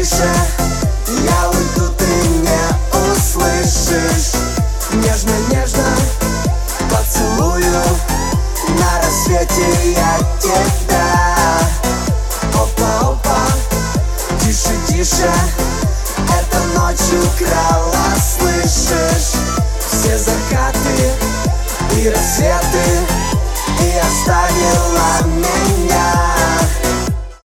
тише, я уйду, ты не услышишь. Нежно-нежно поцелую, на рассвете я тебя. Опа-опа, тише-тише, эта ночь украла, слышишь? Все закаты и рассветы, и оставила меня.